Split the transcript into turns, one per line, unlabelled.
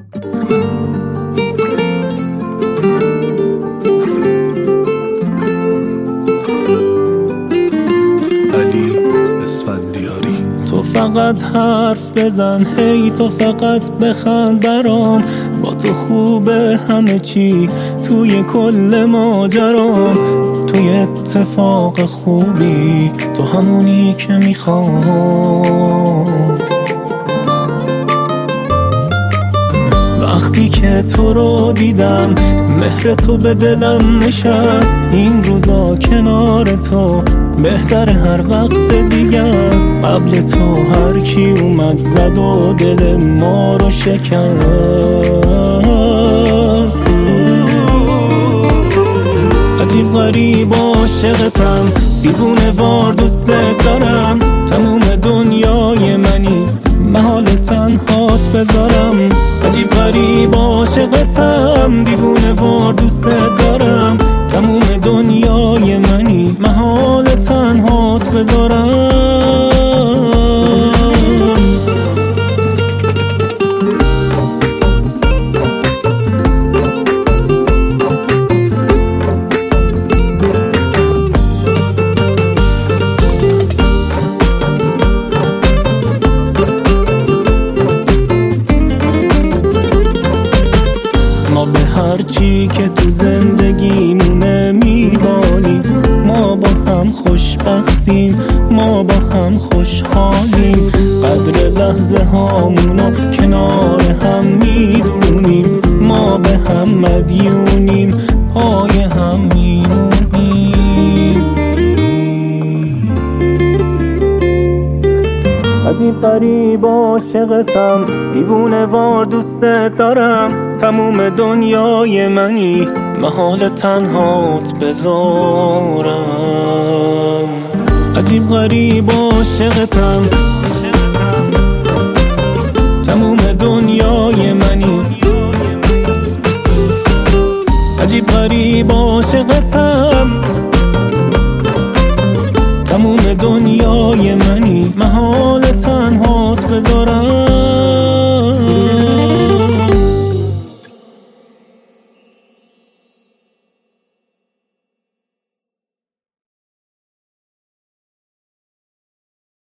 تو فقط حرف بزن، هی تو فقط بخند برام، با تو خوبه همه چی توی کل ماجرام. توی اتفاق خوبی، تو همونی که میخوام. وقتی که تو رو دیدم، مهر تو به دلم نشست. این روزا کنار تو بهتر هر وقت دیگه است. قبل تو هر کی اومد زد و دل ما رو شکست. عجیب غریب عاشقتم، دیوونه وار دوست دارم. تموم دنیای منی، محال تنهات بذارم. عجیب غریب عاشقتم، دیوونه وار دوست دارم. تموم دنیای منی، محال تنهات بذارم. ما به هر چی که تو زندگیمونه میبالیم. ما با هم خوشبختیم، ما با هم خوشحالیم. قدر لحظه هامونو کنار هم میدونیم. ما به هم مدیونیم، پای هم میمونیم. عجیب غریب عاشقتم، دیوونه وار دوست دارم. تموم دنیای منی، محال تنهات بذارم. عجیب غریب عاشقتم، تموم دنیای منی. عجیب غریب عاشقتم، تموم دنیای منی. محال تنهات بذارم.